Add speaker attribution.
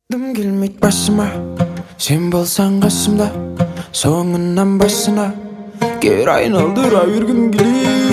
Speaker 1: Дым келмейді басыма, сен болсаң қасымда, соңынан басына кер айналдыра бергім келеді.